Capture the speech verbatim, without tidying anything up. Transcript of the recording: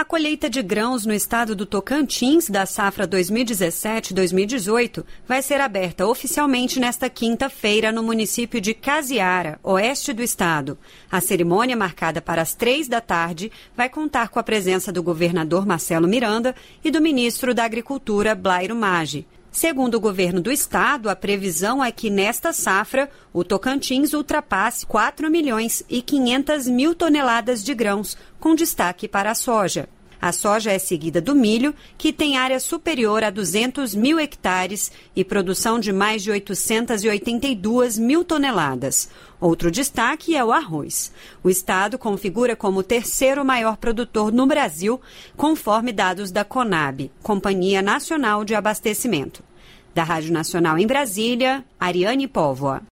colheita de grãos no estado do Tocantins da safra dois mil e dezessete dois mil e dezoito vai ser aberta oficialmente nesta quinta-feira no município de Casiara, oeste do estado. A cerimônia, marcada para as três da tarde, vai contar com a presença do governador Marcelo Miranda e do ministro da Agricultura, Blairo Maggi. Segundo o governo do estado, a previsão é que nesta safra o Tocantins ultrapasse quatro milhões e quinhentas mil toneladas de grãos, com destaque para a soja. A soja é seguida do milho, que tem área superior a duzentos mil hectares e produção de mais de oitocentas e oitenta e duas mil toneladas. Outro destaque é o arroz. O estado configura como o terceiro maior produtor no Brasil, conforme dados da Conab, Companhia Nacional de Abastecimento. Da Rádio Nacional em Brasília, Ariane Póvoa.